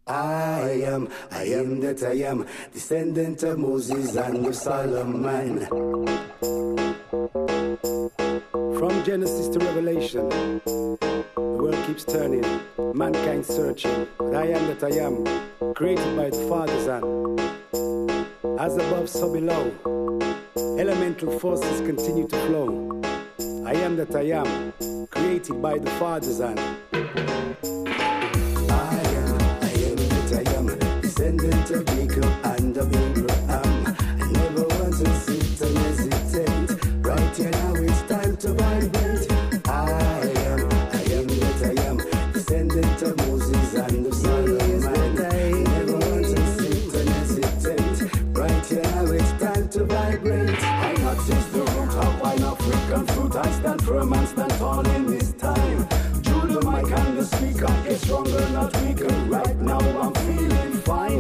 I am that I am, descendant of Moses and of Solomon. From Genesis to Revelation, the world keeps turning, mankind searching. But I am that I am, created by the Father's hand. As above, so below, elemental forces continue to flow. I am that I am, created by the Father's hand.